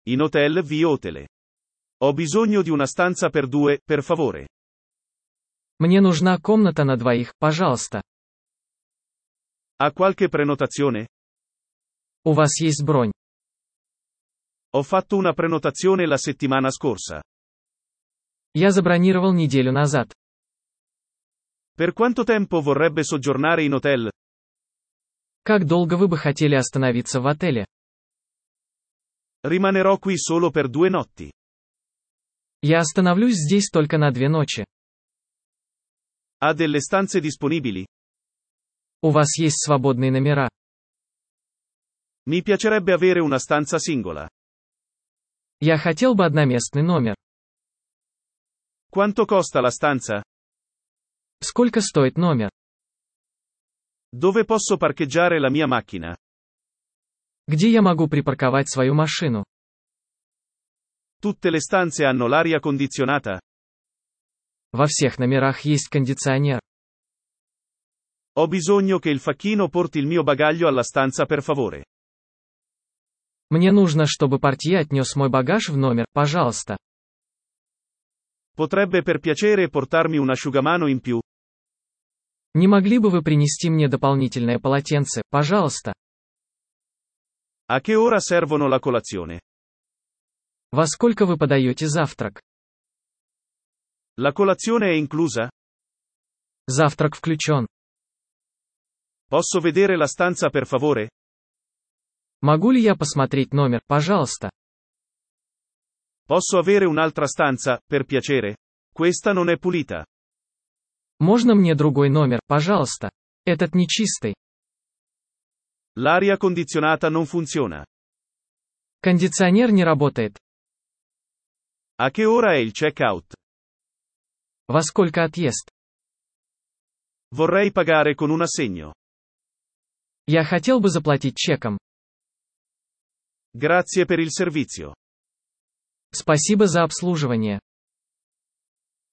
In hotel vi hotele. Ho bisogno di una stanza per due, per favore. Мне нужна комната на двоих, пожалуйста. Ha qualche prenotazione? У вас есть бронь? Ho fatto una prenotazione la settimana scorsa. Я забронировал неделю назад. Per quanto tempo vorrebbe soggiornare in hotel? Как долго вы бы хотели остановиться в отеле? Rimanerò qui solo per 2 notti. Я остановлюсь здесь только на 2 ночи. Ha delle stanze disponibili? У вас есть свободные номера? Mi piacerebbe avere una stanza singola. Я хотел бы одноместный номер. Quanto costa la stanza? Сколько стоит номер? Dove posso parcheggiare la mia macchina? Где я могу припарковать свою машину? Tutte le stanze hanno l'aria condizionata? Во всех номерах есть кондиционер. Ho bisogno che il facchino porti il mio bagaglio alla stanza per favore. Мне нужно, чтобы портье отнес мой багаж в номер, пожалуйста. Potrebbe per piacere portarmi un asciugamano in più? Не могли бы вы принести мне дополнительное полотенце, пожалуйста? A che ora servono la colazione? Во сколько вы подаете завтрак? La colazione è inclusa? Завтрак включен. Posso vedere la stanza per favore? Могу ли я посмотреть номер, пожалуйста? Posso avere un'altra stanza, per piacere? Questa non è pulita. Можно мне другой номер, пожалуйста? Этот нечистый. L'aria condizionata non funziona. Кондиционер не работает. A che ora è il check-out? Во сколько отъезд? Vorrei pagare con un assegno. Я хотел бы заплатить чеком. Grazie per il servizio. Спасибо за обслуживание.